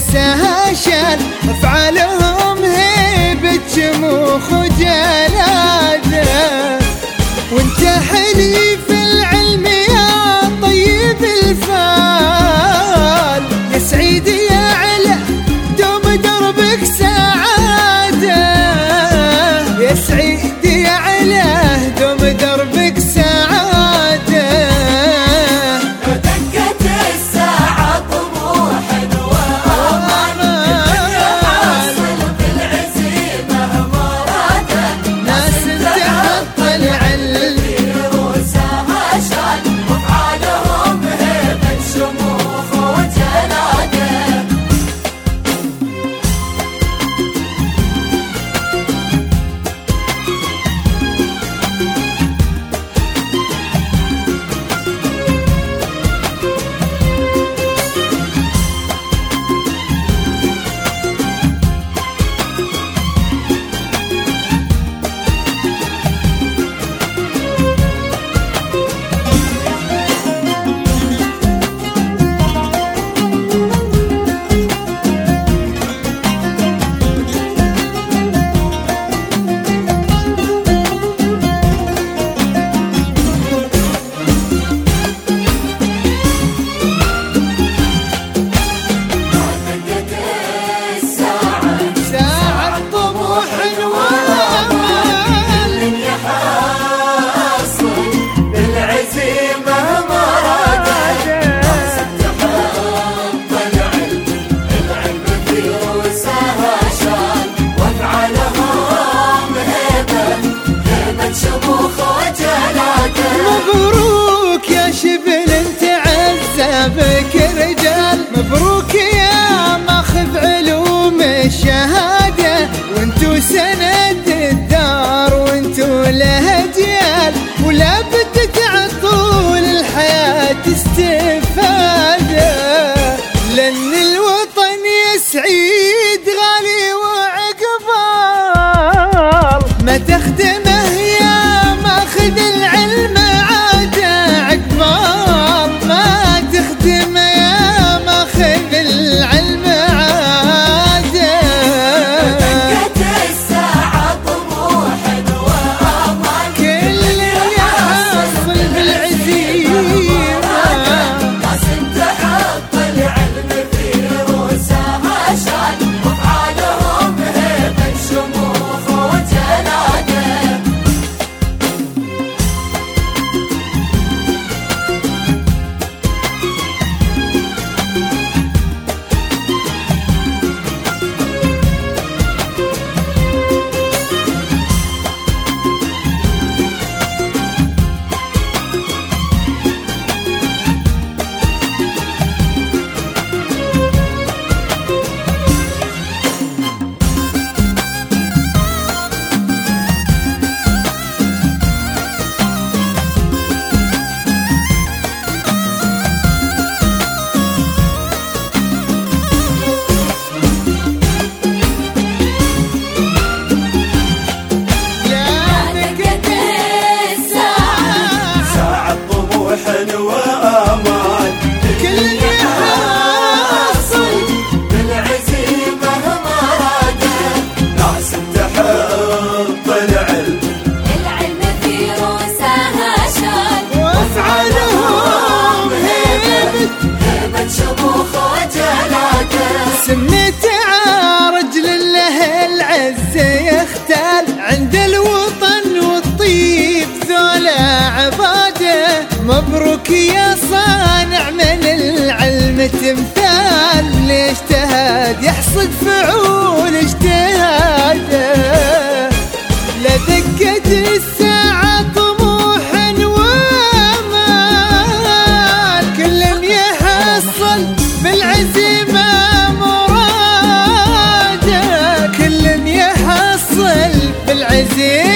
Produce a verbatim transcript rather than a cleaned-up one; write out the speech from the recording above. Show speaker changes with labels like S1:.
S1: ينساها شان، أفعالهم هيبة شموخ وجلادة. وانت حليف العلم يا طيب الفال، يا سعيد يا علا دوم دربك سعادة، يا سعيد يا علا دوم دربك سعادة.
S2: ودقت الساعة طموح وآمال، يحصل بالعزيمة مرادة،
S1: ناس تحط العلم
S2: رؤوسها شان، وافعالهم هيبة شموخ وجلادة.
S1: مبروك يا شبل انت عزة بك رجال، مبروك يا ماخذ علوم الشهادة، وانتو سند الدار وانتو الاجيال، ولا بدت عطول الحياة استفادة، لان الوطن يا سعيد غالي وعقبال، ما تخدمه يا ماخذ العلم عادة عقبال، ما تخدمه يا ماخذ العلم عادة.
S2: دقت الساعة طموح وآمال،
S1: كل يحصل بالعزيمة،
S2: ناس تحط العلم في رؤوسها شان، وافعالهم هيبة شموخ وجلادة. وآمال،
S1: كل يحصل
S2: بالعزيمة مرادة، ناس تحط العلم العلم في رؤوسها شان،
S1: وافعالهم هيبة
S2: هيبة شموخ وجلادة.
S1: سميت رجل له العزة يختال، عند الوطن والطيب ذولا عباده، مبروك يا صانع من العلم تمثال، الاجتهاد يحصد فعول اجتهاده، لدقت الساعة طموح وامال، كل يحصل بالعزيمة مراده، كل يحصل بالعزيمة